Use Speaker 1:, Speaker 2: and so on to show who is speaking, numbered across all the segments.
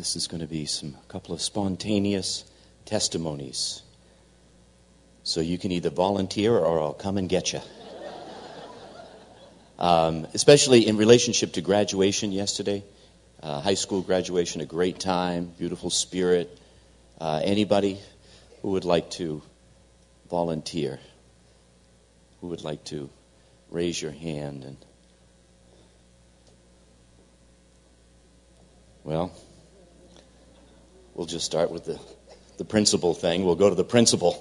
Speaker 1: This is going to be a couple of spontaneous testimonies. So you can either volunteer or I'll come and get you. Especially in relationship to graduation yesterday. High school graduation, a great time, beautiful spirit. Anybody who would like to volunteer? Who would like to raise your hand? And well, we'll just start with the principal thing. We'll go to the principal.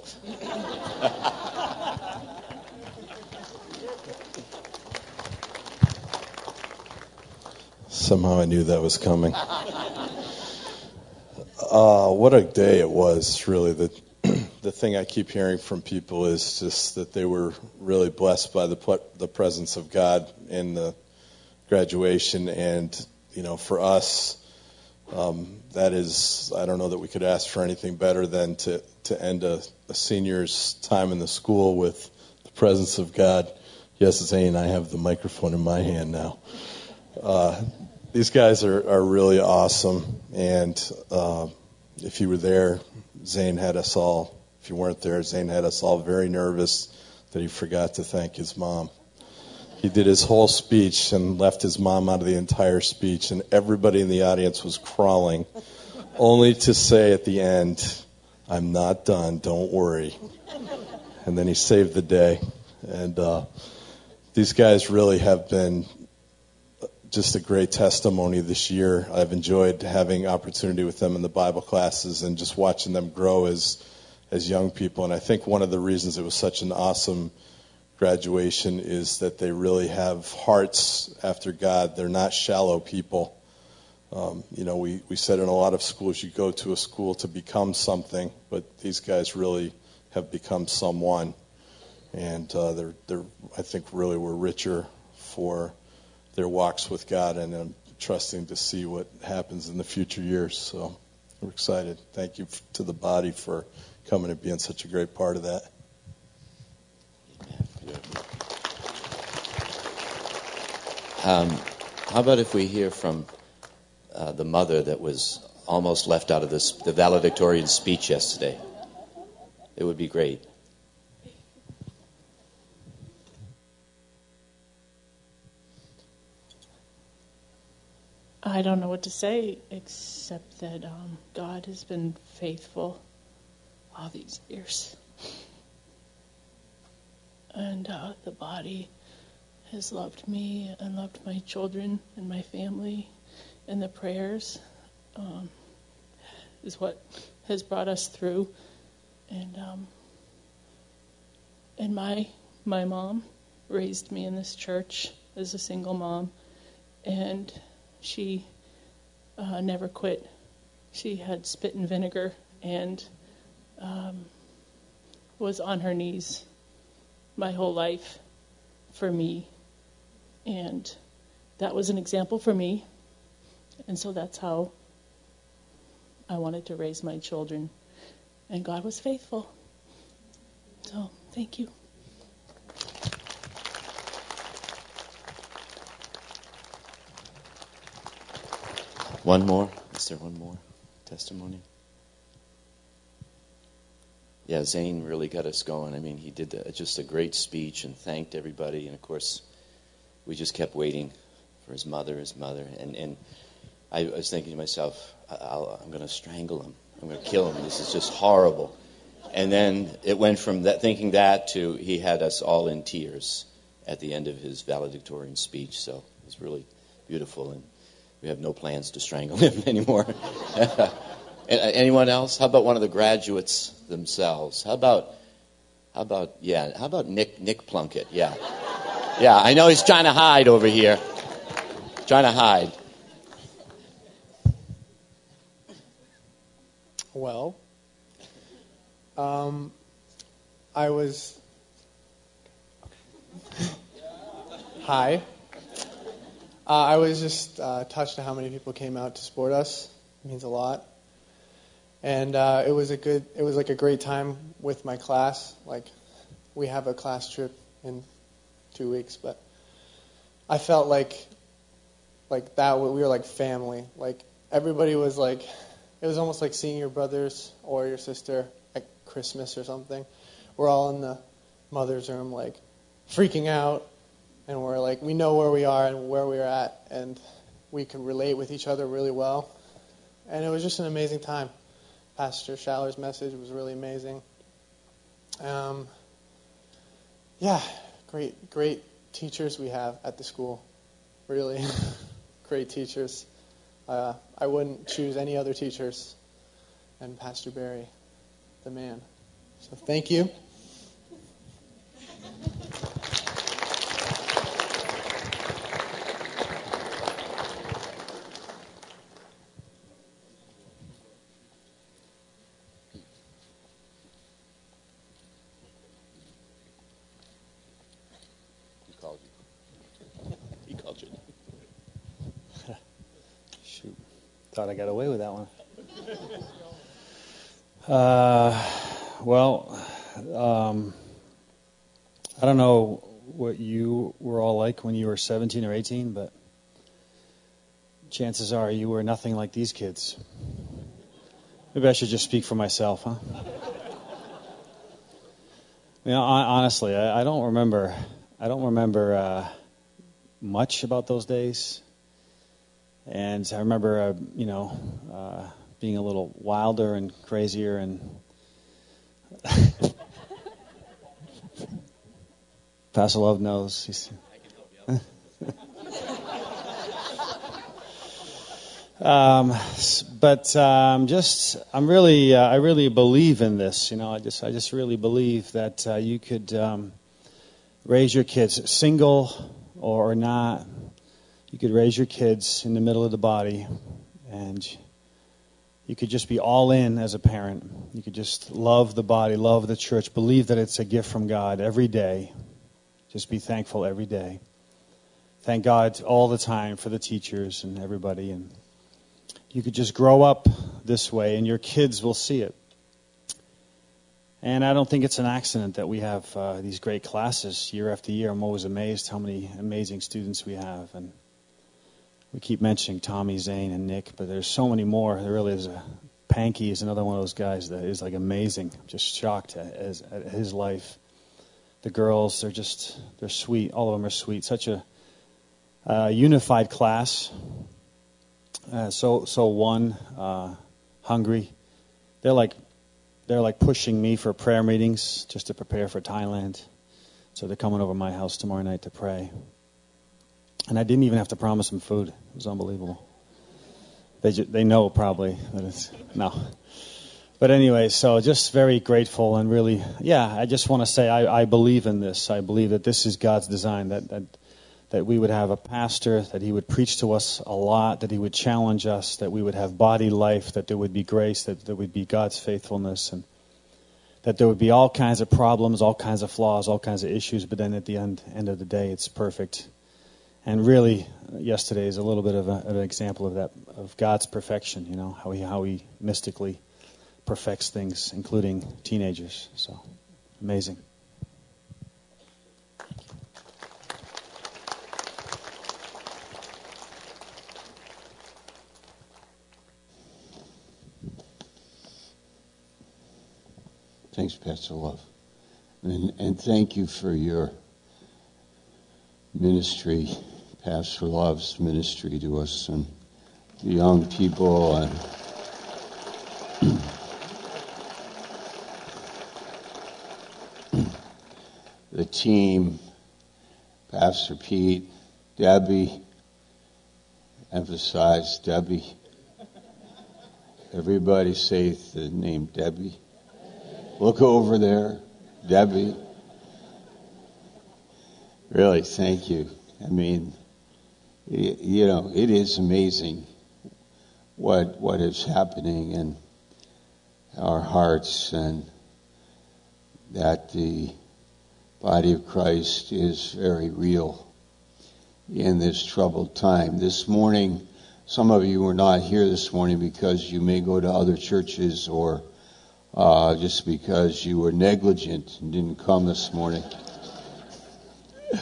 Speaker 2: Somehow I knew that was coming. What a day it was, really. The thing I keep hearing from people is just that they were really blessed by the presence of God in the graduation. And, for us, that is, I don't know that we could ask for anything better than to end a senior's time in the school with the presence of God. Yes, Zane, I have the microphone in my hand now. These guys are really awesome, and if you were there, Zane had us all, if you weren't there, Zane had us all very nervous that he forgot to thank his mom. He did his whole speech and left his mom out of the entire speech, and everybody in the audience was crawling, only to say at the end, "I'm not done, don't worry." And then he saved the day. And these guys really have been just a great testimony this year. I've enjoyed having opportunity with them in the Bible classes and just watching them grow as young people. And I think one of the reasons it was such an awesome graduation is that they really have hearts after God. They're not shallow people. We said in a lot of schools you go to a school to become something, but these guys really have become someone. And they're I think really were richer for their walks with God, and I'm trusting to see what happens in the future years. So we're excited. Thank you to the body for coming and being such a great part of that.
Speaker 1: How about if we hear from the mother that was almost left out of the valedictorian speech yesterday? It would be great.
Speaker 3: I don't know what to say except that God has been faithful all these years. And the body has loved me and loved my children and my family. And the prayers is what has brought us through. And my mom raised me in this church as a single mom. And she never quit. She had spit and vinegar and was on her knees my whole life for me. And that was an example for me. And so that's how I wanted to raise my children. And God was faithful. So, thank you.
Speaker 1: One more? Is there one more testimony? Yeah, Zane really got us going. I mean, he did just a great speech and thanked everybody. And, of course, we just kept waiting for his mother. And I was thinking to myself, I'm going to strangle him. I'm going to kill him. This is just horrible. And then it went from thinking that to he had us all in tears at the end of his valedictorian speech. So it was really beautiful. And we have no plans to strangle him anymore. Anyone else? How about one of the graduates themselves? How about Nick Plunkett? Yeah. Yeah, I know he's trying to hide over here. Trying to hide.
Speaker 4: Well, I was... Hi. I was just touched at how many people came out to support us. It means a lot. And it was like a great time with my class. Like, we have a class trip in 2 weeks, but I felt like that we were like family. Like everybody was like, it was almost like seeing your brothers or your sister at Christmas or something. We're all in the mother's room, like, freaking out, and we're like, we know where we are and where we're at, and we can relate with each other really well. And it was just an amazing time. Pastor Schaller's message was really amazing. Great teachers we have at the school. Really great teachers. I wouldn't choose any other teachers than Pastor Barry, the man. So thank you.
Speaker 1: He called you.
Speaker 5: Shoot. Thought I got away with that one. I don't know what you were all like when you were 17 or 18, but chances are you were nothing like these kids. Maybe I should just speak for myself, huh? Honestly, I don't remember much about those days. And I remember, being a little wilder and crazier and Pastor Love knows. I really believe in this. I just really believe that you could raise your kids single or not. You could raise your kids in the middle of the body, and you could just be all in as a parent. You could just love the body, love the church, believe that it's a gift from God every day. Just be thankful every day. Thank God all the time for the teachers and everybody. And you could just grow up this way, and your kids will see it. And I don't think it's an accident that we have these great classes year after year. I'm always amazed how many amazing students we have. And we keep mentioning Tommy, Zane, and Nick, but there's so many more. There really is. Panky is another one of those guys that is like amazing. I'm just shocked at his life. The girls, they're sweet. All of them are sweet. Such a unified class. So hungry. They're like pushing me for prayer meetings just to prepare for Thailand. So they're coming over my house tomorrow night to pray. And I didn't even have to promise them food. It was unbelievable. They know probably that it's no. But anyway, so just very grateful and really, I just want to say I believe in this. I believe that this is God's design, that we would have a pastor, that he would preach to us a lot, that he would challenge us, that we would have body life, that there would be grace, that there would be God's faithfulness, and that there would be all kinds of problems, all kinds of flaws, all kinds of issues, but then at the end of the day, it's perfect. And really, yesterday is a little bit of an example of that, of God's perfection, how he mystically perfects things, including teenagers. So, amazing.
Speaker 6: Thanks, Pastor Love. And thank you for your ministry, Pastor Love's ministry to us and the young people and the team, Pastor Pete, Debbie, emphasize Debbie. Everybody say the name Debbie. Look over there, Debbie. Really, thank you. I mean, it is amazing what is happening in our hearts, and that the body of Christ is very real in this troubled time. This morning, some of you were not here this morning because you may go to other churches or just because you were negligent and didn't come this morning.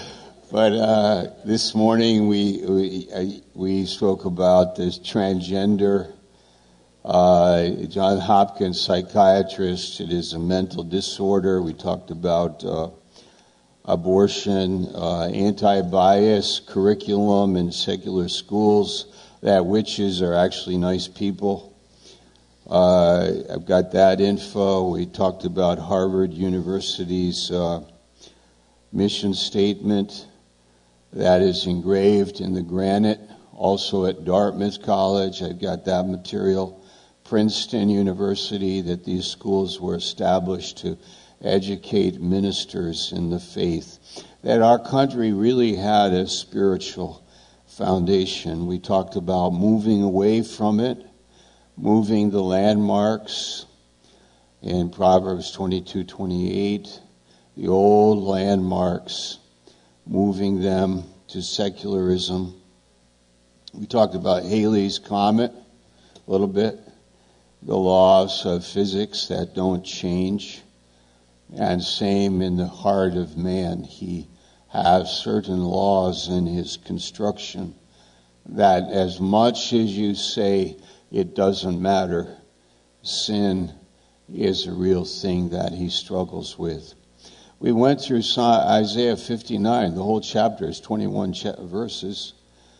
Speaker 6: But this morning we spoke about this transgender. John Hopkins, psychiatrist. It is a mental disorder. We talked about abortion, anti-bias curriculum in secular schools, that witches are actually nice people. I've got that info. We talked about Harvard University's mission statement that is engraved in the granite. Also at Dartmouth College, I've got that material. Princeton University, that these schools were established to educate ministers in the faith. That our country really had a spiritual foundation. We talked about moving away from it, moving the landmarks in Proverbs 22:28, the old landmarks, moving them to secularism. We talked about Halley's Comet a little bit, the laws of physics that don't change, and same in the heart of man. He has certain laws in his construction that as much as you say it doesn't matter, sin is a real thing that he struggles with. We went through Isaiah 59. The whole chapter is 21 verses.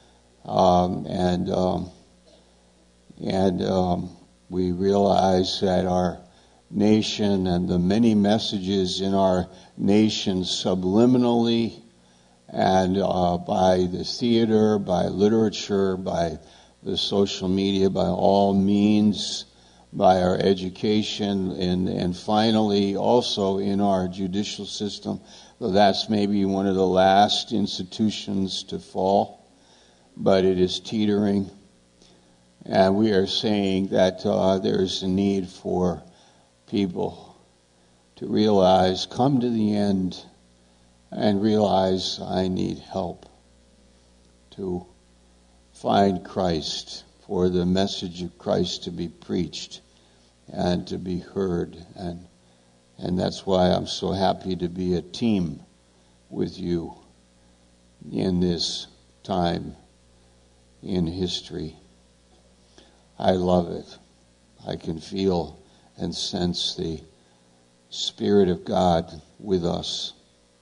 Speaker 6: We realize that our nation and the many messages in our nation subliminally and by the theater, by literature, by the social media, by all means, by our education, and finally also in our judicial system, though that's maybe one of the last institutions to fall, but it is teetering. And we are saying that there is a need for people to realize, come to the end and realize I need help to find Christ, for the message of Christ to be preached and to be heard. And that's why I'm so happy to be a team with you in this time in history. I love it. I can feel and sense the Spirit of God with us.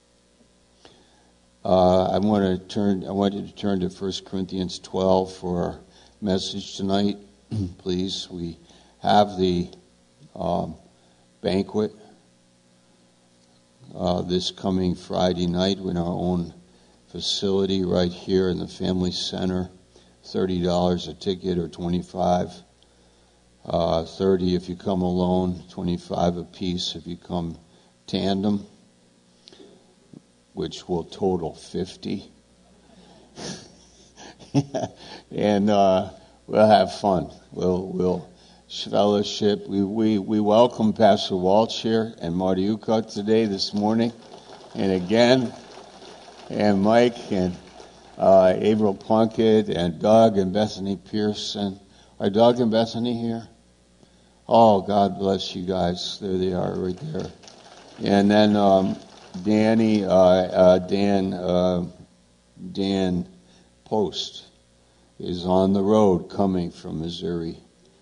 Speaker 6: I want you to turn to 1 Corinthians 12 for our message tonight, please. We have the banquet this coming Friday night in our own facility right here in the Family Center. $30 a ticket, or $25. $30 if you come alone, $25 a piece if you come tandem, which will total $50. And we'll have fun. We'll fellowship. We welcome Pastor Walsh here and Mariuka today, this morning, and again, and Mike and April Plunkett and Doug and Bethany Pearson. Are Doug and Bethany here? Oh, God bless you guys. There they are right there. And then Dan Post is on the road coming from Missouri.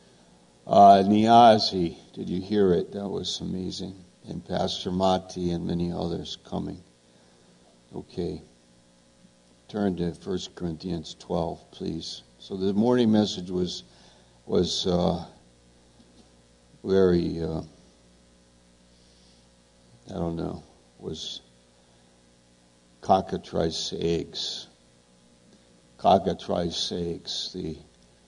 Speaker 6: Niazi, did you hear it? That was amazing. And Pastor Mati and many others coming. Okay. Turn to 1 Corinthians 12, please. So the morning message was very, was cockatrice eggs. Cockatrice eggs, the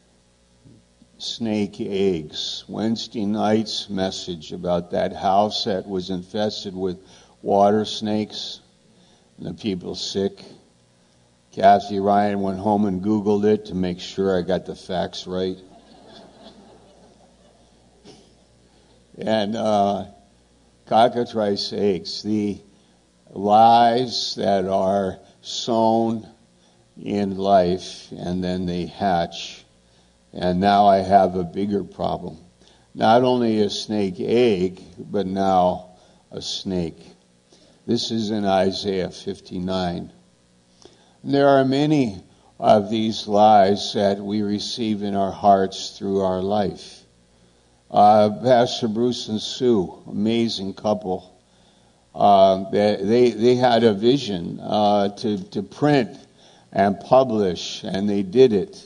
Speaker 6: snake eggs. Wednesday night's message about that house that was infested with water snakes and the people sick. Kathy Ryan went home and Googled it to make sure I got the facts right. And cockatrice eggs, the lies that are sown in life and then they hatch. And now I have a bigger problem. Not only a snake egg, but now a snake. This is in Isaiah 59. There are many of these lies that we receive in our hearts through our life. Pastor Bruce and Sue, amazing couple. They had a vision to print and publish, and they did it.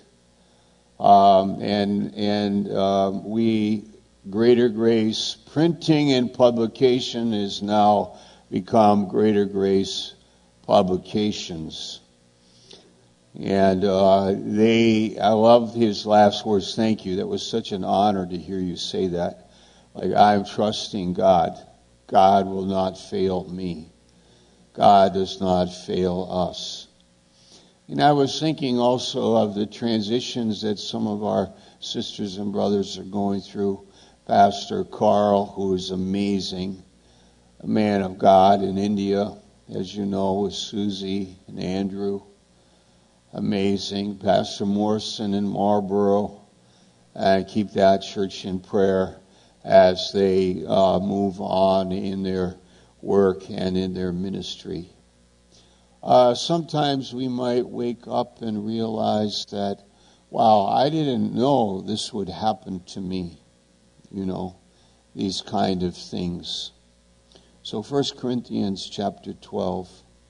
Speaker 6: We, Greater Grace Printing and Publication, is now become Greater Grace Publications. And I love his last words. Thank you. That was such an honor to hear you say that. Like, I'm trusting God. God will not fail me. God does not fail us. And I was thinking also of the transitions that some of our sisters and brothers are going through. Pastor Carl, who is amazing, a man of God in India, as you know, with Susie and Andrew. Amazing. Pastor Morrison in Marlborough. And keep that church in prayer as they move on in their work and in their ministry. Sometimes we might wake up and realize that, wow, I didn't know this would happen to me. You know, these kind of things. So 1 Corinthians chapter 12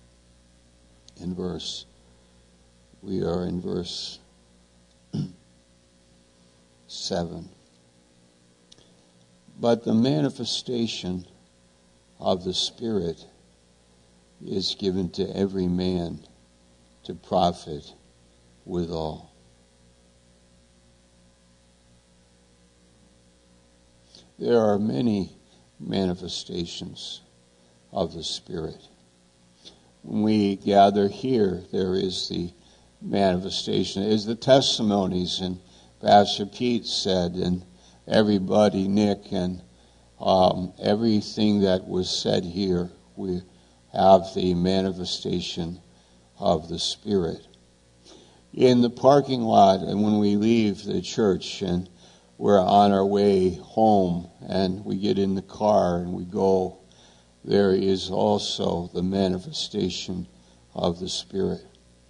Speaker 6: we are in verse 7. But the manifestation of the Spirit is given to every man to profit withal. There are many manifestations of the Spirit. When we gather here, there is the manifestation, is the testimonies, and Pastor Pete said, and everybody, Nick, and everything that was said here, we have the manifestation of the Spirit. In the parking lot, and when we leave the church and we're on our way home and we get in the car and we go, there is also the manifestation of the Spirit.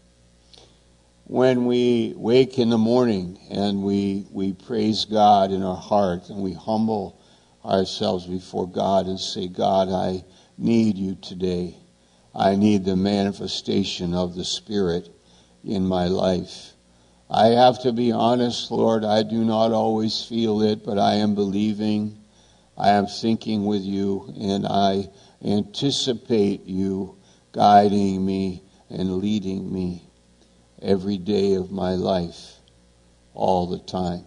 Speaker 6: When we wake in the morning and we praise God in our heart and we humble ourselves before God and say, God, I need you today. I need the manifestation of the Spirit in my life. I have to be honest, Lord, I do not always feel it, but I am believing, I am thinking with you, and I anticipate you guiding me and leading me every day of my life, all the time.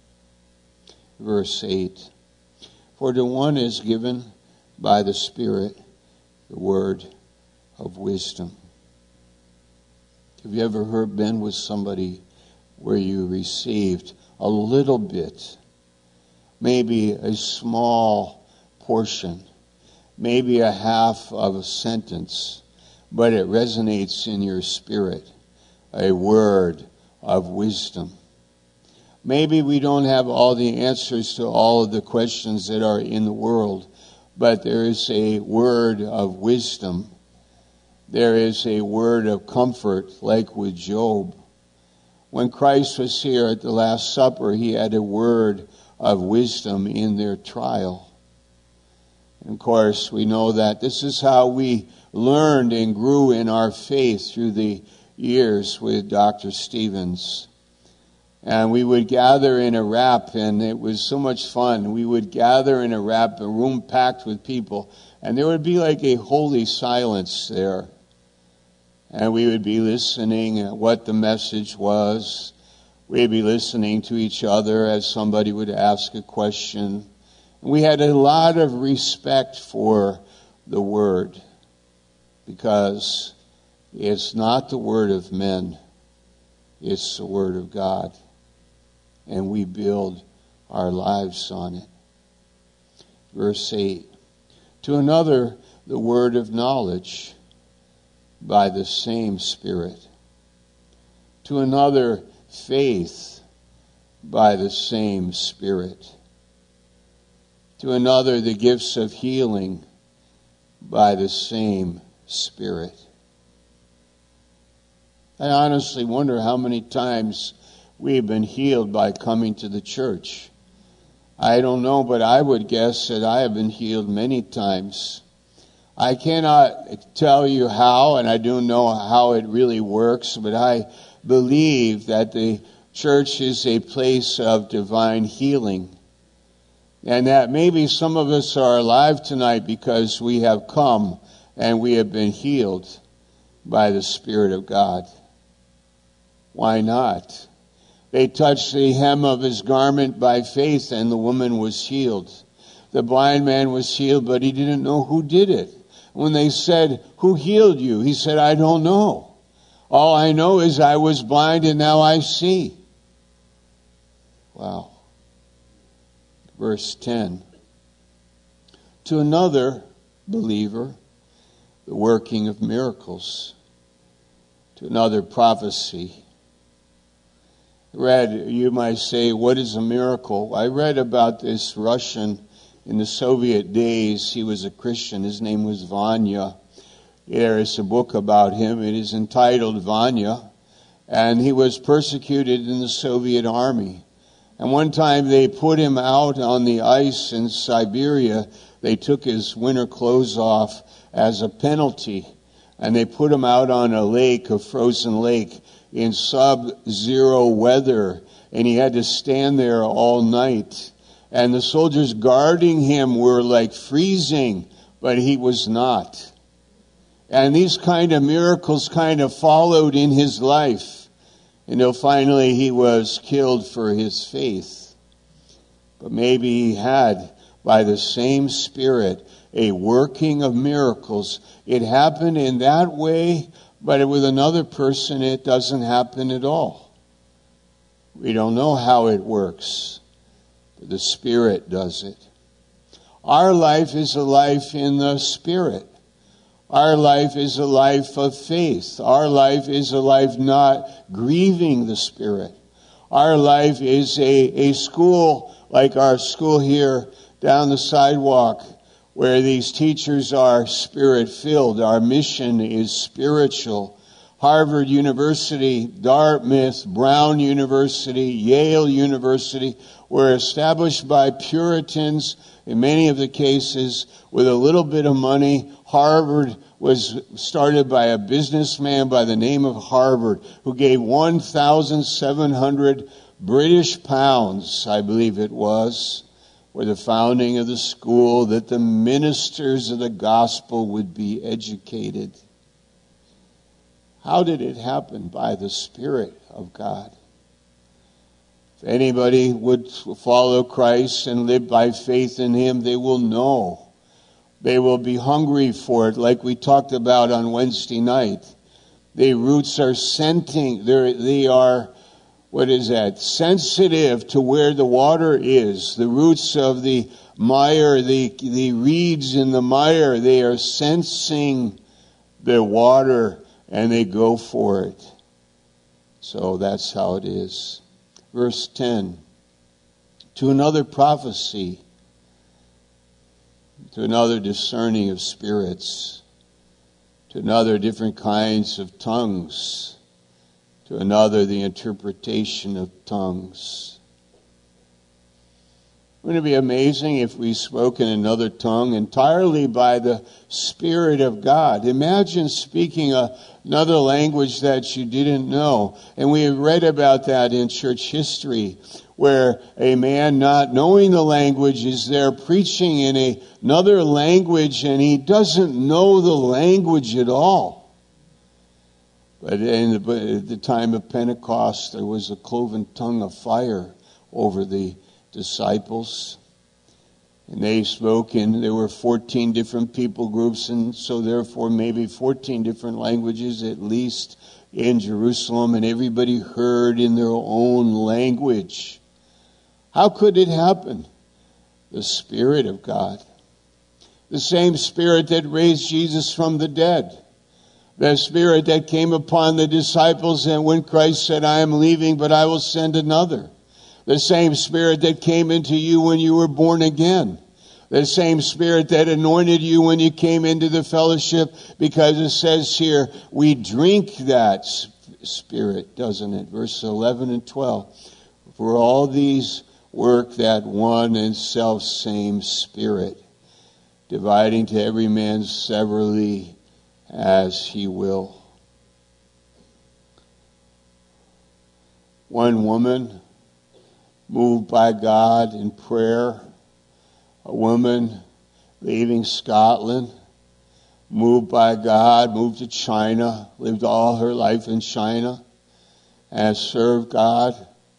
Speaker 6: Verse 8, for to one is given by the Spirit the word of wisdom. Have you ever been with somebody where you received a little bit, maybe a small portion, maybe a half of a sentence, but it resonates in your spirit, a word of wisdom? Maybe we don't have all the answers to all of the questions that are in the world, but there is a word of wisdom. There is a word of comfort, like with Job. When Christ was here at the Last Supper, he had a word of wisdom in their trial. And of course, we know that this is how we learned and grew in our faith through the years with Dr. Stevens. And we would gather in a wrap, and it was so much fun. We would gather in a wrap, a room packed with people, and there would be like a holy silence there. And we would be listening at what the message was. We'd be listening to each other as somebody would ask a question. We had a lot of respect for the Word, because it's not the word of men, it's the Word of God. And we build our lives on it. Verse 8, to another the word of knowledge by the same Spirit. To another, faith by the same Spirit. To another, the gifts of healing by the same Spirit. I honestly wonder how many times we've been healed by coming to the church. I don't know, but I would guess that I have been healed many times. I cannot tell you how, and I don't know how it really works, but I believe that the church is a place of divine healing. And that maybe some of us are alive tonight because we have come and we have been healed by the Spirit of God. Why not? They touched the hem of his garment by faith, and the woman was healed. The blind man was healed, but he didn't know who did it. When they said, "Who healed you?" he said, "I don't know. All I know is I was blind and now I see." Wow. Verse 10. To another believer, the working of miracles. To another, prophecy. You might say, what is a miracle? I read about this Russian in the Soviet days. He was a Christian. His name was Vanya. There is a book about him. It is entitled Vanya. And he was persecuted in the Soviet army. And one time they put him out on the ice in Siberia. They took his winter clothes off as a penalty. And they put him out on a lake, a frozen lake, in sub-zero weather. And he had to stand there all night. And the soldiers guarding him were like freezing, but he was not. And these kind of miracles kind of followed in his life. Until finally he was killed for his faith. But maybe he had, by the same Spirit, a working of miracles. It happened in that way, but with another person it doesn't happen at all. We don't know how it works, but the Spirit does it. Our life is a life in the Spirit. Our life is a life of faith. Our life is a life not grieving the Spirit. Our life is a school like our school here down the sidewalk, where these teachers are Spirit-filled. Our mission is spiritual. Harvard University, Dartmouth, Brown University, Yale University were established by Puritans in many of the cases with a little bit of money. Harvard was started by a businessman by the name of Harvard who gave 1,700 British pounds, I believe it was, for the founding of the school, that the ministers of the gospel would be educated. How did it happen? By the Spirit of God. If anybody would follow Christ and live by faith in Him, they will know. They will be hungry for it, like we talked about on Wednesday night. The roots are scenting. They are, sensitive to where the water is. The roots of the mire, the reeds in the mire, they are sensing the water and they go for it. So that's how it is. Verse 10. To another, prophecy. To another, discerning of spirits. To another, different kinds of tongues. To another, the interpretation of tongues. Wouldn't it be amazing if we spoke in another tongue entirely by the Spirit of God? Imagine speaking another language that you didn't know. And we read about that in church history, where a man not knowing the language is there preaching in another language, and he doesn't know the language at all. But at the time of Pentecost, there was a cloven tongue of fire over the disciples. And they spoke, and there were 14 different people groups, and so therefore maybe 14 different languages at least in Jerusalem, and everybody heard in their own language. How could it happen? The Spirit of God. The same Spirit that raised Jesus from the dead. The Spirit that came upon the disciples, and when Christ said, "I am leaving, but I will send another." The same Spirit that came into you when you were born again. The same Spirit that anointed you when you came into the fellowship, because it says here, we drink that Spirit, doesn't it? Verses 11 and 12. For all these work that one and self-same Spirit, dividing to every man severally as he will. One woman moved by God in prayer, a woman leaving Scotland, moved by God, moved to China, lived all her life in China, and served God.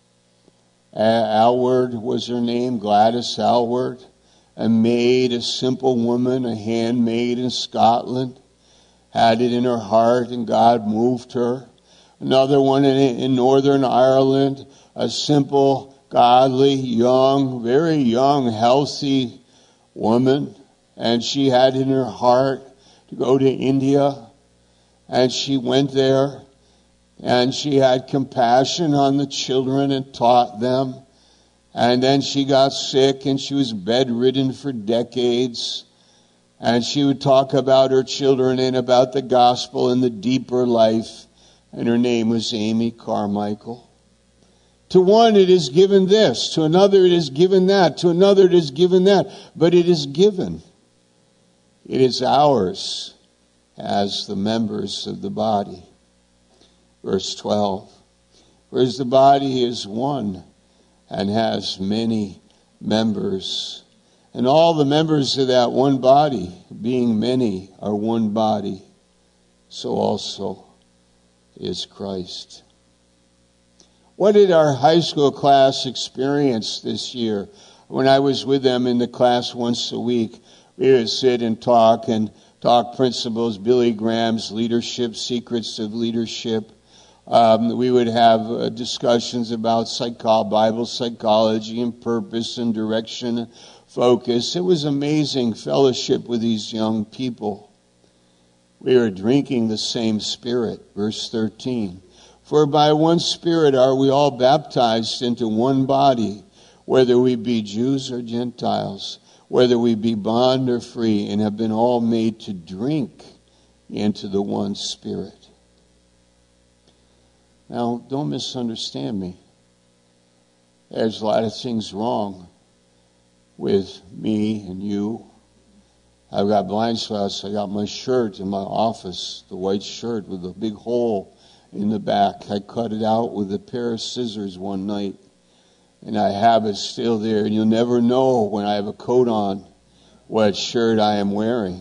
Speaker 6: Alward was her name, Gladys Alward, a maid, a simple woman, a handmaid in Scotland, had it in her heart and God moved her. Another one in Northern Ireland, a simple, godly, young, very young, healthy woman, and she had in her heart to go to India, and she went there, and she had compassion on the children and taught them. And then she got sick and she was bedridden for decades. And she would talk about her children and about the gospel and the deeper life. And her name was Amy Carmichael. To one it is given this, to another it is given that, to another it is given that. But it is given. It is ours as the members of the body. Verse 12. For as the body is one and has many members, and all the members of that one body, being many, are one body, so also is Christ. What did our high school class experience this year? When I was with them in the class once a week, we would sit and talk principles, Billy Graham's leadership, secrets of leadership. We would have discussions about Bible psychology and purpose and direction and focus. It was amazing fellowship with these young people. We were drinking the same Spirit. Verse 13. For by one Spirit are we all baptized into one body, whether we be Jews or Gentiles, whether we be bond or free, and have been all made to drink into the one Spirit. Now, don't misunderstand me. There's a lot of things wrong with me and you. I've got blind spots. I got my shirt in my office, the white shirt with a big hole in the back. I cut it out with a pair of scissors one night, and I have it still there. And you'll never know when I have a coat on what shirt I am wearing.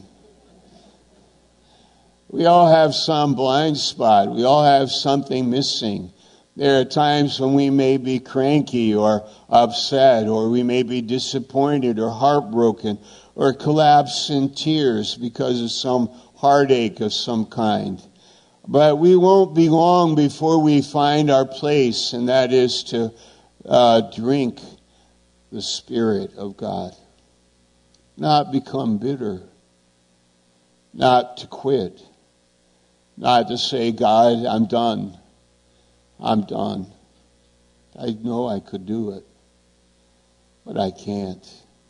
Speaker 6: We all have some blind spot. We all have something missing. There are times when we may be cranky or upset, or we may be disappointed or heartbroken, or collapse in tears because of some heartache of some kind. But we won't be long before we find our place, and that is to drink the Spirit of God. Not become bitter. Not to quit. Not to say, God, I'm done. I'm done. I know I could do it, but I can't.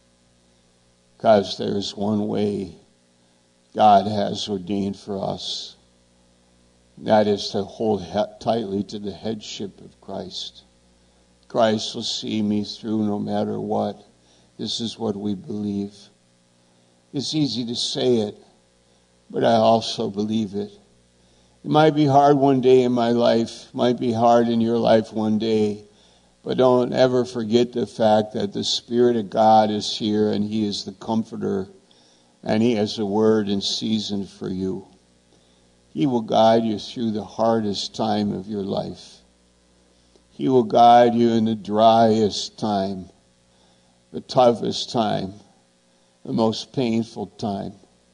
Speaker 6: Because there's one way God has ordained for us. That is to hold tightly to the headship of Christ. Christ will see me through no matter what. This is what we believe. It's easy to say it, but I also believe it. It might be hard one day in my life, might be hard in your life one day, but don't ever forget the fact that the Spirit of God is here and He is the comforter and He has a word in season for you. He will guide you through the hardest time of your life. He will guide you in the driest time, the toughest time, the most painful time.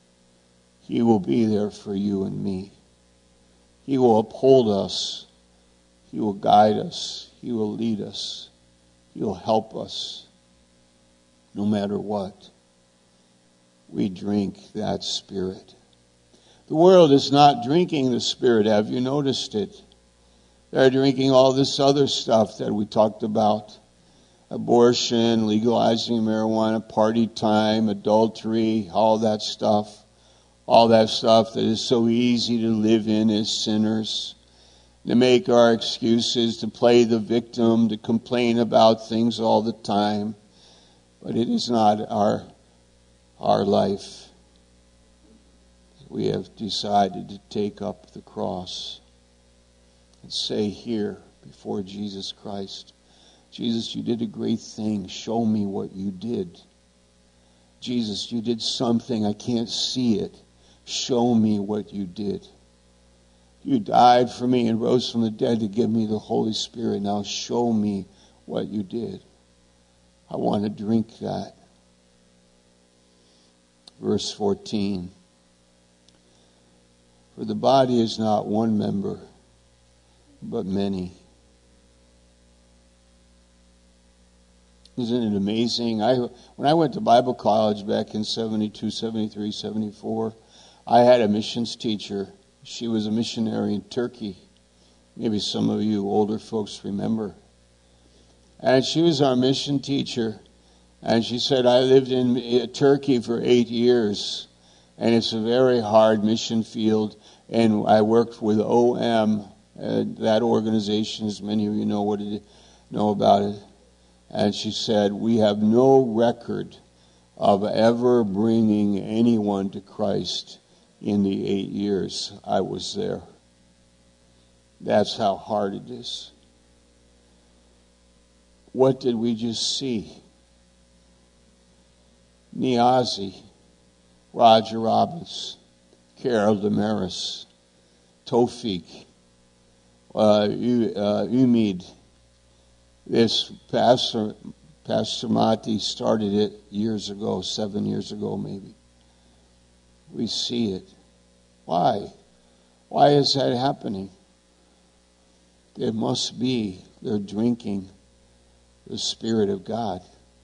Speaker 6: He will be there for you and me. He will uphold us. He will guide us. He will lead us. He will help us. No matter what, we drink that Spirit. The world is not drinking the Spirit. Have you noticed it? They're drinking all this other stuff that we talked about. Abortion, legalizing marijuana, party time, adultery, all that stuff. All that stuff that is so easy to live in as sinners. to make our excuses, to play the victim, to complain about things all the time. But it is not our life. We have decided to take up the cross and say here before Jesus Christ, Jesus, you did a great thing. Show me what you did. Jesus, you did something. I can't see it. Show me what you did. You died for me and rose from the dead to give me the Holy Spirit. Now show me what you did. I want to drink that. Verse 14. For the body is not one member, but many. Isn't it amazing? When I went to Bible college back in 72, 73, 74, I had a missions teacher. She was a missionary in Turkey. Maybe some of you older folks remember. And she was our mission teacher. And she said, I lived in Turkey for 8 years. And it's a very hard mission field. And I worked with OM, that organization, as many of you know about it. And she said, we have no record of ever bringing anyone to Christ in the 8 years I was there. That's how hard it is. What did we just see? Niazi, Roger Robbins, Carol Damaris, Tofik, Umid. This Pastor Mati started it years ago, 7 years ago maybe. We see it. Why? Why is that happening? It must be they're drinking the Spirit of God.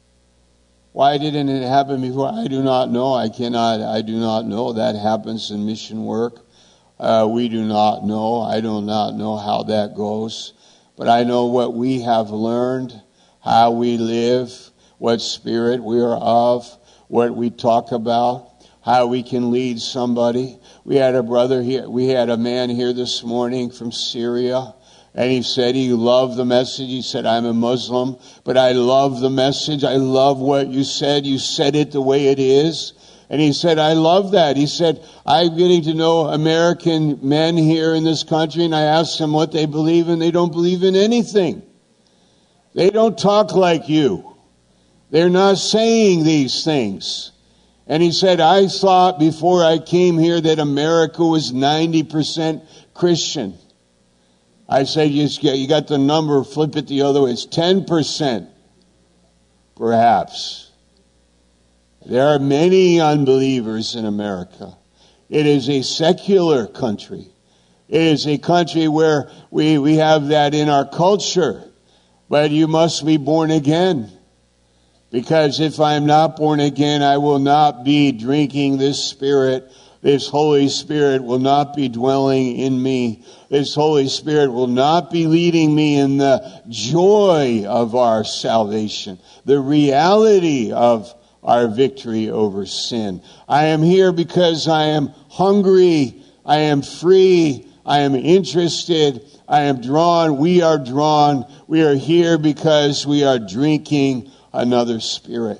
Speaker 6: Why didn't it happen before? I do not know. I do not know. That happens in mission work. We do not know. I do not know how that goes. But I know what we have learned, how we live, what spirit we are of, what we talk about, how we can lead somebody. We had a man here this morning from Syria, and he said he loved the message. He said, I'm a Muslim, but I love the message. I love what you said. You said it the way it is. And he said, I love that. He said, I'm getting to know American men here in this country, and I asked them what they believe in. They don't believe in anything. They don't talk like you. They're not saying these things. And he said, I thought before I came here that America was 90% Christian. I said, you got the number, flip it the other way. It's 10%, perhaps. There are many unbelievers in America. It is a secular country. It is a country where we have that in our culture. But you must be born again. Because if I'm not born again, I will not be drinking this Spirit. This Holy Spirit will not be dwelling in me. This Holy Spirit will not be leading me in the joy of our salvation. The reality of our victory over sin. I am here because I am hungry. I am free. I am interested. I am drawn. We are drawn. We are here because we are drinking another spirit.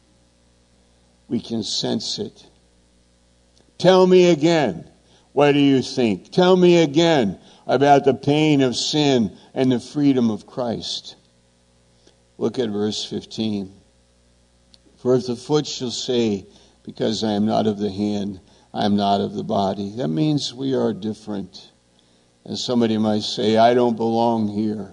Speaker 6: We can sense it. Tell me again. What do you think? Tell me again about the pain of sin and the freedom of Christ. Look at verse 15. For if the foot shall say, because I am not of the hand, I am not of the body. That means we are different. And somebody might say, I don't belong here.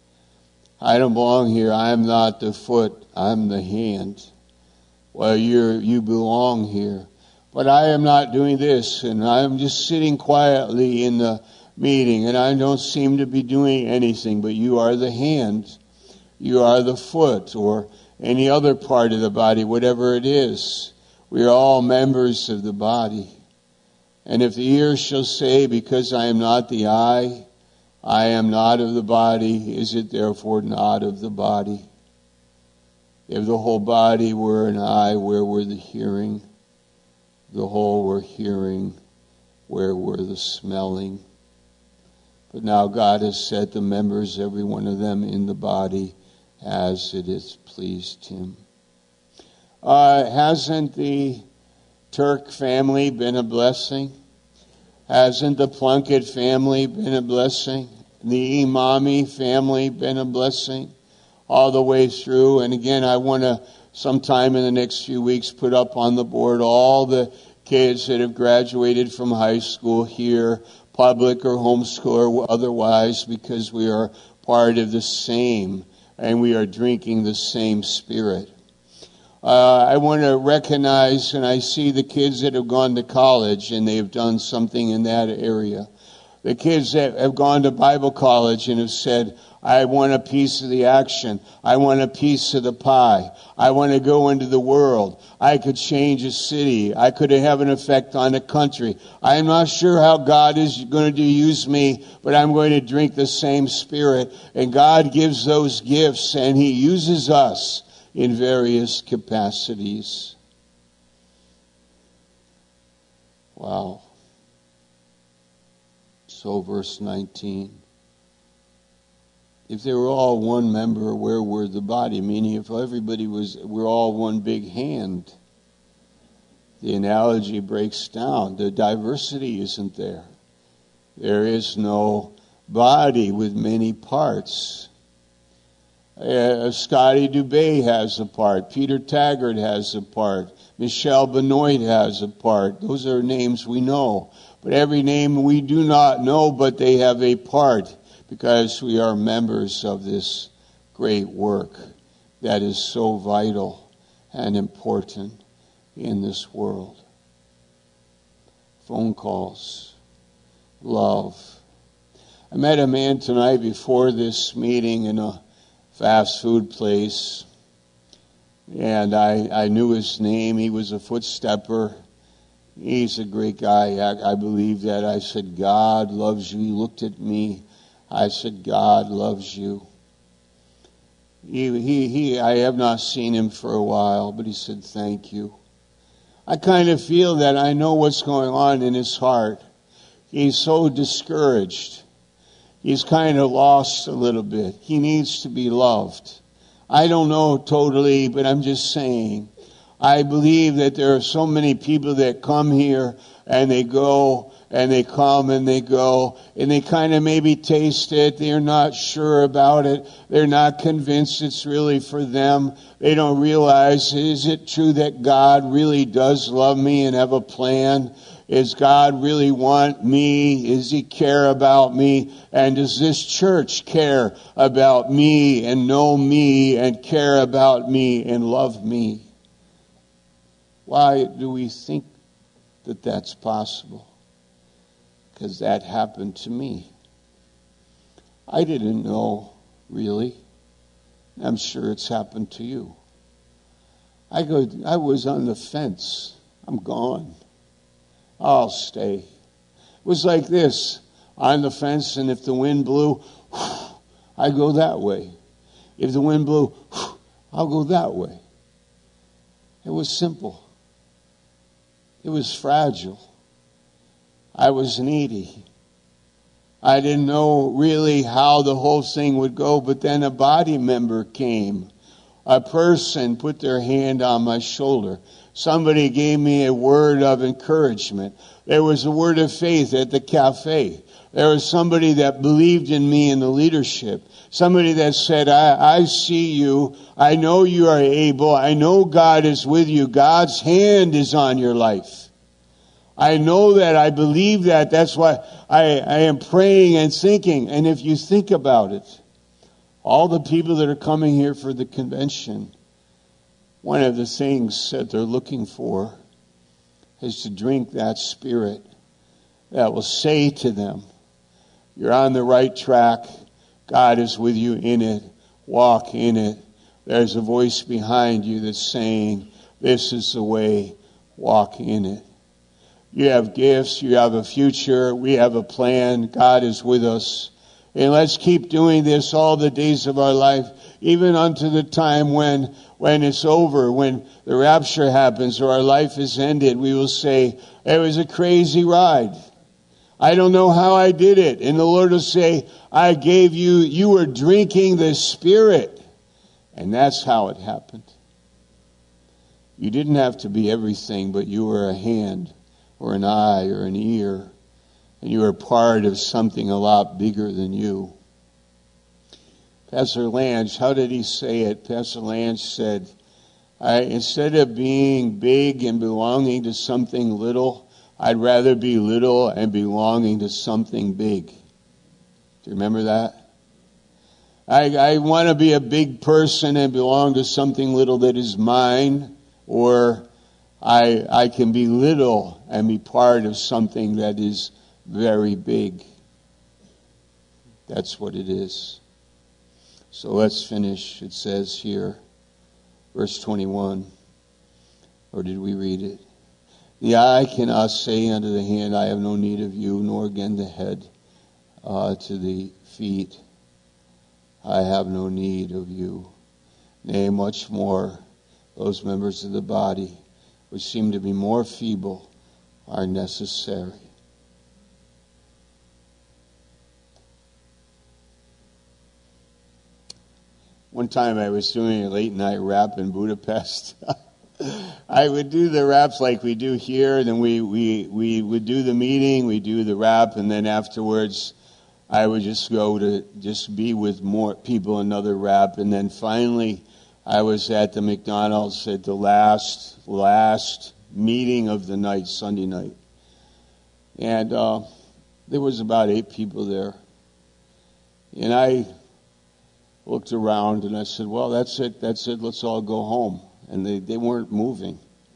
Speaker 6: I don't belong here. I am not the foot. I'm the hand. Well, you belong here. But I am not doing this, and I am just sitting quietly in the meeting, and I don't seem to be doing anything. But you are the hand. You are the foot, or any other part of the body, whatever it is. We are all members of the body. And if the ear shall say, because I am not the eye, I am not of the body, is it therefore not of the body? If the whole body were an eye, where were the hearing? The whole were hearing, where were the smelling? But now God has set the members, every one of them, in the body as it has pleased him. Hasn't the Turk family been a blessing? Hasn't the Plunkett family been a blessing? The Imami family been a blessing? All the way through. And again, I want to, sometime in the next few weeks, put up on the board all the kids that have graduated from high school here, public or homeschool or otherwise, because we are part of the same, and we are drinking the same Spirit. I want to recognize, and I see the kids that have gone to college and they've done something in that area. The kids that have gone to Bible college and have said, I want a piece of the action. I want a piece of the pie. I want to go into the world. I could change a city. I could have an effect on a country. I'm not sure how God is going to use me, but I'm going to drink the same Spirit. And God gives those gifts, and He uses us in various capacities. Wow. So verse 19. If they were all one member, where were the body? Meaning if everybody we're all one big hand. The analogy breaks down. The diversity isn't there. There is no body with many parts. Scotty Dubé has a part. Peter Taggart has a part. Michelle Benoit has a part. Those are names we know. But every name we do not know, but they have a part, because we are members of this great work that is so vital and important in this world. Phone calls, love. I met a man tonight before this meeting in a fast food place, and I knew his name. He was a footstepper. He's a great guy. I believe that. I said, God loves you. He looked at me. I said, God loves you. I have not seen him for a while, but he said, thank you. I kind of feel that I know what's going on in his heart. He's so discouraged. He's kind of lost a little bit. He needs to be loved. I don't know totally, but I'm just saying. I believe that there are so many people that come here and they go and they come and they go and they kind of maybe taste it. They're not sure about it. They're not convinced it's really for them. They don't realize, is it true that God really does love me and have a plan? Does God really want me? Does He care about me? And does this church care about me and know me and care about me and love me? Why do we think that that's possible? Because that happened to me. I didn't know, really. I'm sure it's happened to you. I was on the fence. I'm gone. I'll stay. It was like this, on the fence, and if the wind blew, I go that way. If the wind blew, I'll go that way. It was simple. It was fragile. I was needy. I didn't know really how the whole thing would go, but then a body member came. A person put their hand on my shoulder. Somebody gave me a word of encouragement. There was a word of faith at the cafe. There was somebody that believed in me in the leadership. Somebody that said, I see you. I know you are able. I know God is with you. God's hand is on your life. I know that. I believe that. That's why I am praying and thinking. And if you think about it, all the people that are coming here for the convention, one of the things that they're looking for is to drink that Spirit that will say to them, you're on the right track. God is with you in it. Walk in it. There's a voice behind you that's saying, this is the way. Walk in it. You have gifts. You have a future. We have a plan. God is with us. And let's keep doing this all the days of our life, even unto the time when it's over, when the rapture happens or our life is ended. We will say, it was a crazy ride. I don't know how I did it. And the Lord will say, I gave you, you were drinking the Spirit. And that's how it happened. You didn't have to be everything, but you were a hand or an eye or an ear. And you were part of something a lot bigger than you. Pastor Lange, how did he say it? Pastor Lange said, instead of being big and belonging to something little, I'd rather be little and belonging to something big. Do you remember that? I want to be a big person and belong to something little that is mine, or I can be little and be part of something that is very big. That's what it is. So let's finish. It says here, verse 21. Or did we read it? The eye cannot say unto the hand, I have no need of you, nor again the head to the feet, I have no need of you. Nay, much more, those members of the body which seem to be more feeble are necessary. One time I was doing a late night rap in Budapest. I would do the raps like we do here, and then we would do the meeting, we do the rap, and then afterwards I would just go to just be with more people, another rap, and then finally I was at the McDonald's at the last meeting of the night, Sunday night. And there was about 8 people there. And I looked around and I said, well, that's it, let's all go home. And they weren't moving.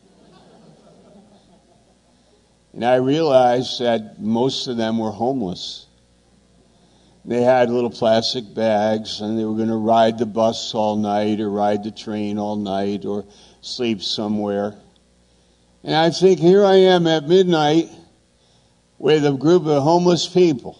Speaker 6: And I realized that most of them were homeless. They had little plastic bags, and they were going to ride the bus all night or ride the train all night or sleep somewhere. And I think, here I am at midnight with a group of homeless people.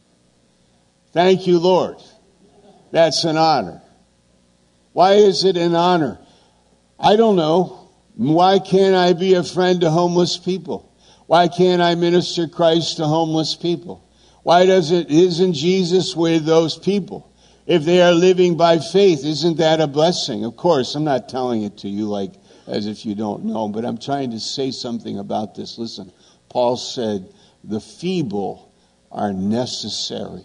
Speaker 6: Thank you, Lord. That's an honor. Why is it an honor? I don't know. Why can't I be a friend to homeless people? Why can't I minister Christ to homeless people? Why isn't Jesus with those people? If they are living by faith, isn't that a blessing? Of course, I'm not telling it to you like as if you don't know, but I'm trying to say something about this. Listen, Paul said, the feeble are necessary.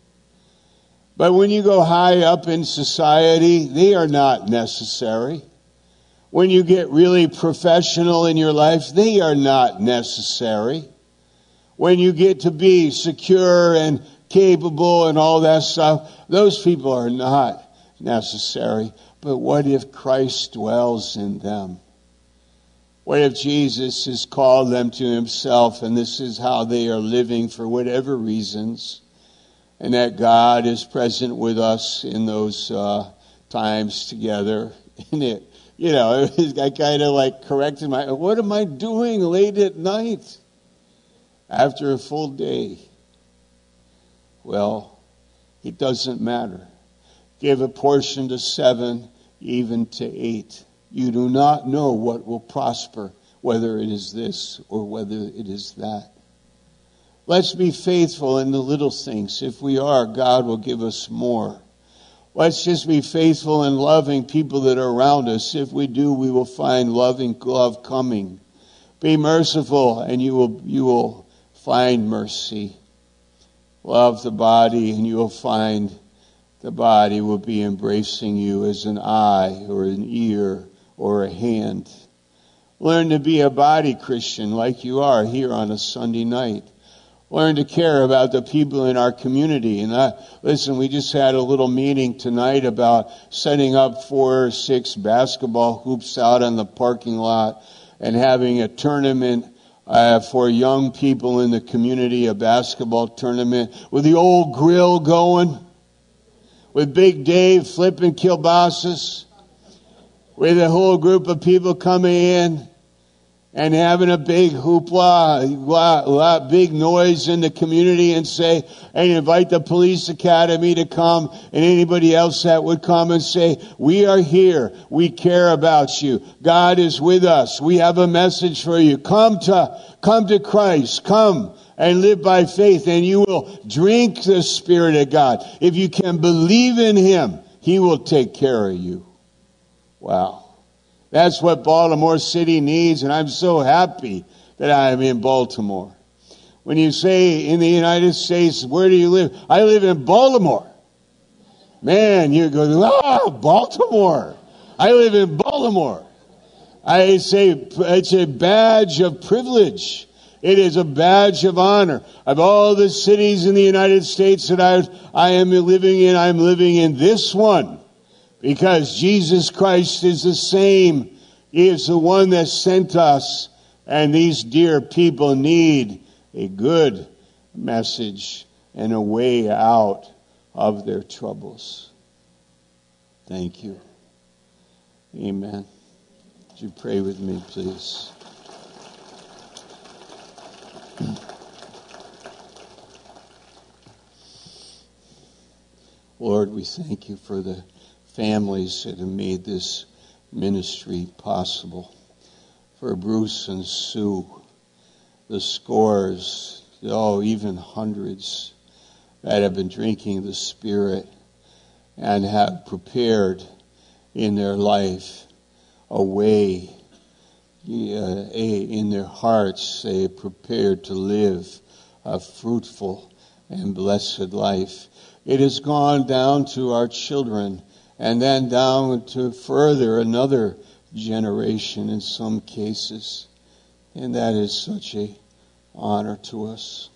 Speaker 6: But when you go high up in society, they are not necessary. When you get really professional in your life, they are not necessary. When you get to be secure and capable and all that stuff, those people are not necessary. But what if Christ dwells in them? What if Jesus has called them to himself, and this is how they are living for whatever reasons, and that God is present with us in those times together? And it, I kind of like corrected what am I doing late at night after a full day? Well, it doesn't matter. Give a portion to 7, even to 8. You do not know what will prosper, whether it is this or whether it is that. Let's be faithful in the little things. If we are, God will give us more. Let's just be faithful in loving people that are around us. If we do, we will find love coming. Be merciful, and you will find mercy. Love the body, and you will find the body will be embracing you as an eye or an ear or a hand. Learn to be a body Christian like you are here on a Sunday night. Learn to care about the people in our community. And listen, we just had a little meeting tonight about setting up 4 or 6 basketball hoops out on the parking lot and having a tournament for young people in the community, a basketball tournament with the old grill going, with Big Dave flipping kielbasa's, with a whole group of people coming in and having a big hoopla, big noise in the community, and invite the police academy to come and anybody else that would come and say, we are here. We care about you. God is with us. We have a message for you. Come to Christ. Come and live by faith, and you will drink the Spirit of God. If you can believe in Him, He will take care of you. Wow. That's what Baltimore City needs, and I'm so happy that I am in Baltimore. When you say in the United States, where do you live? I live in Baltimore. Man, you go, Baltimore. I live in Baltimore. I say it's a badge of privilege. It is a badge of honor. Of all the cities in the United States that I am living in, I'm living in this one. Because Jesus Christ is the same. He is the one that sent us. And these dear people need a good message and a way out of their troubles. Thank you. Amen. Would you pray with me, please? Lord, we thank you for the families that have made this ministry possible. For Bruce and Sue, the scores, even hundreds that have been drinking the Spirit and have prepared in their life a way, in their hearts, they prepared to live a fruitful and blessed life. It has gone down to our children and then down to further another generation in some cases. And that is such an honor to us.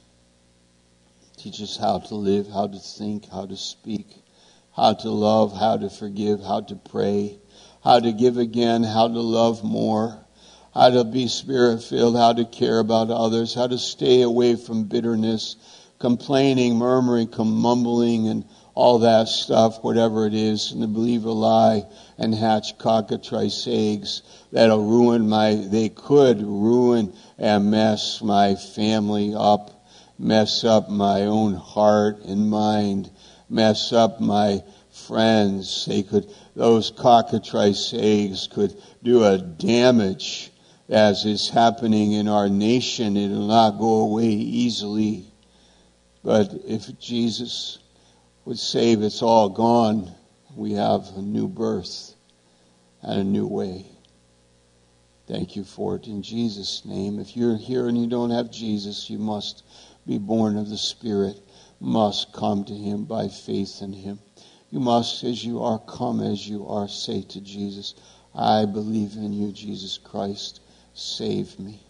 Speaker 6: Teach us how to live, how to think, how to speak, how to love, how to forgive, how to pray, how to give again, how to love more, how to be Spirit-filled, how to care about others, how to stay away from bitterness, complaining, murmuring, mumbling, and all that stuff, whatever it is, and to believe a lie and hatch cockatrice eggs they could ruin and mess my family up, mess up my own heart and mind, mess up my friends. Those cockatrice eggs could do a damage as is happening in our nation. It will not go away easily. But if Jesus would save, it's all gone. We have a new birth and a new way. Thank you for it in Jesus' name. If you're here and you don't have Jesus, you must be born of the Spirit, must come to Him by faith in Him. You must, as you are, come as you are, say to Jesus, I believe in you, Jesus Christ. Save me.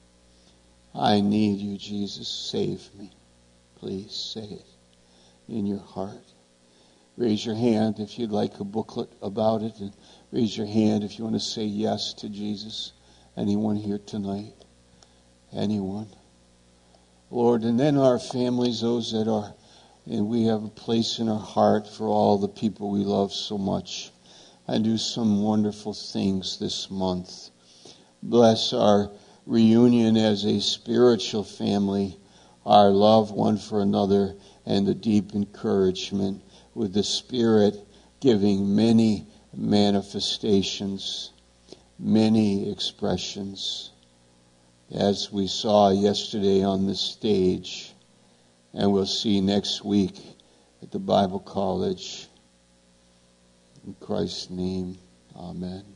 Speaker 6: I need you, Jesus. Save me. Please say it in your heart. Raise your hand if you'd like a booklet about it, and raise your hand if you want to say yes to Jesus. Anyone here tonight? Anyone? Lord, and then our families, those that are, and we have a place in our heart for all the people we love so much. And do some wonderful things this month. Bless our reunion as a spiritual family, our love one for another, and the deep encouragement with the Spirit giving many manifestations, many expressions, as we saw yesterday on the stage, and we'll see next week at the Bible College. In Christ's name, amen.